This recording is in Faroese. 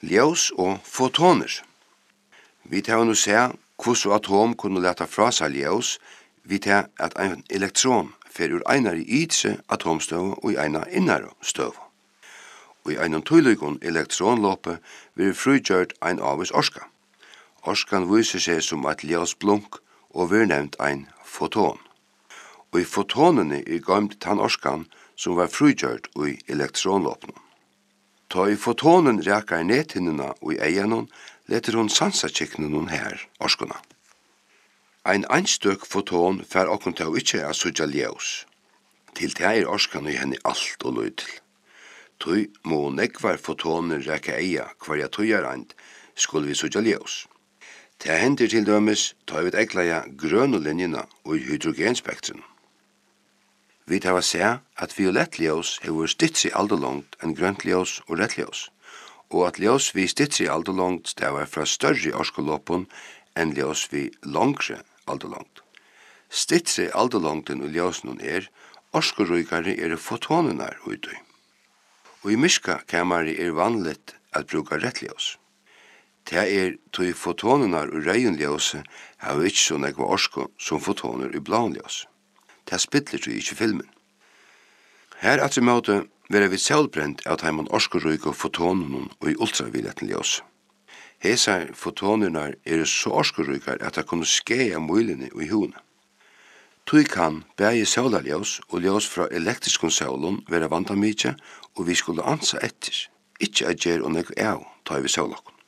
Ljós og fotoner. Vi tar nu se hvordan atom kunne leta fra seg ljós, vi tar at ein elektron fer ur einar i ytre atomstøv og i einar innare støv. Og i einan tøylygon elektronløpe vil frugjørt ein avis orska. Orskan viser seg som et ljøsblunk og vil nevnt ein foton. Og i fotonene gømt tann orskan som var frugjørt i elektronløpene. Ta i fotonen rekar nethinnena og i eianon, leter hon sansakiknene her orskuna. Ein einstøk foton fer okkun til ikkje a suggja ljós. Til det orskan i henne alt og løydel. Tøy må nekvar fotoner reka eia hver tøyareind skulle vi suggja ljós. Det hender til dømes ta vi eglaja grønne linjena og i hydrogenspektren. Vi tar å se at violett ljós hever stittri alderlångt enn grønt ljós og rett ljós, og at ljós vi stittri alderlångt stavar fra større orskolåpon enn ljós vi langre alderlångt. Stittri alderlångten og ljósnun orskorøykare fotonenar utøy. Og i myskakamari vanligt at bruka rett ljós. Det tøy fotonenar og røyenljøse har ikkje så nekva orsko som fotoner i blånljós. Det spiller tøy ikkje filmen. Her at i måte vera vi selvbrent av heimann orskorøyke fotonen og i ultravioletten ljós. Hesar fotonernar så orskorøykar at det kunne skeia muligene i hune. Tøy kan bægi solarljós og ljós fra elektriskon solon vera vandamykje og vi skulle ansa etter, ikkje at gjer og nekva av ta vi solakon.